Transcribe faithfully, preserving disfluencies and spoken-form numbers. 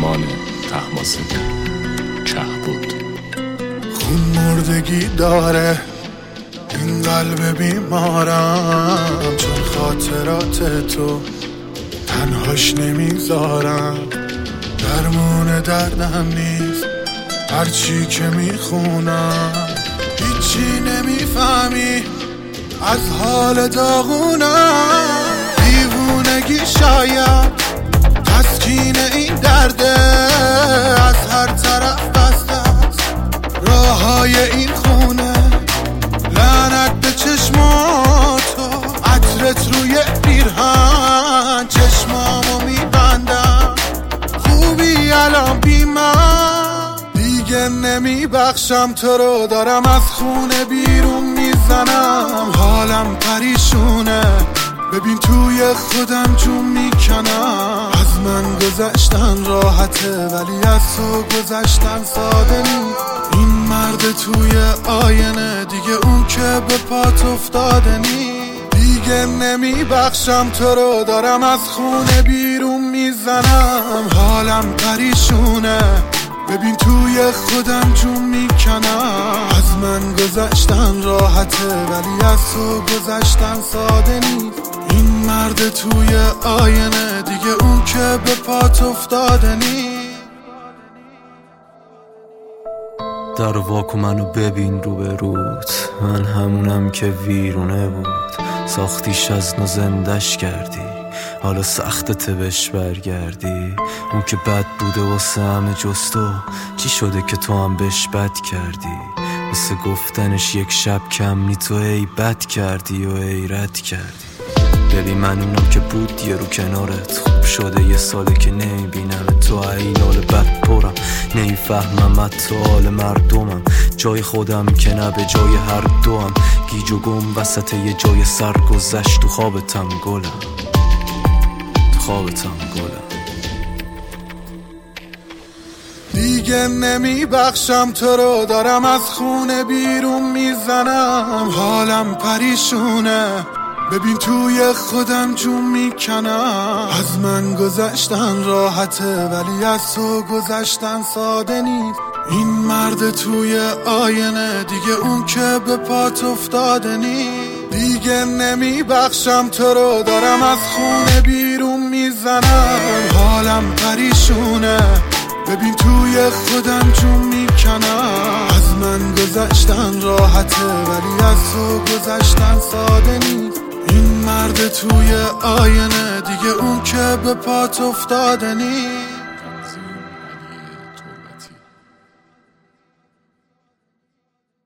دیوان طهماسبی کهبد. خون مردگی داره این قلب بیمارم، چون خاطرات تو تنهاش نمیذارم. درمون دردم نیست هرچی که میخونم، هیچی نمیفهمی از حال داغونم. دیوونگی شاید تسکین این درده، از هر طرف بسته است راه های این خونه. لعنت به چشماتو، عطرت روی پیرهن چشمامو میبندم. خوبی الان بی من، دیگه نمیبخشم تو رو، دارم از خونه بیرون میزنم. حالم پریشونه، ببین توی خودم جون میکنم. از من گذشتن راحته ولی از تو گذشتن ساده نیست. این مرد توی آینه دیگه اون که به پات افتاده نیست. دیگه نمیبخشم تو رو، دارم از خونه بیرون میزنم. حالم پریشونه، ببین توی خودم جون میکنم. از من گذشتن راحته ولی از تو گذشتن ساده نیست. این مرد توی آینه دیگه اون که به پات افتاده نیست. در واکو منو ببین رو به روت، من همونم که ویرونه بود. ساختیش از نو زندش کردی، حالا سختت بهش برگردی. اون که بد بوده واسه همه جز تو، چی شده که تو هم بهش بد کردی؟ واسه گفتنش یک شب کم نی، تو ای بد کردی و ای رد کردی. ببین من اونم که بود یه رو کنارت، خوب شده یه ساله که نمیبینم تو. این حال بد پرم نمیفهمم حتی حال مردمم. جای خودم که نه به جای هر دوم، گیج و گم وسط یه جای سرگذشت. تو خوابتم گلم، تو خوابتم گلم. دیگه نمیبخشم تو رو، دارم از خونه بیرون میزنم. حالم پریشونه، ببین توی خودم جون میکنم. از من گذشتن راحته ولی از تو گذشتن ساده نیست. این مرد توی آینه دیگه اون که به پات افتاده نیست. دیگه نمیبخشم تو رو، دارم از خونه بیرون میزنم. حالم پریشونه، ببین توی خودم جون میکنم. از من گذشتن راحته ولی از تو گذشتن ساده نیست. این مرد توی آینه دیگه اون که به پات افتاده نیست.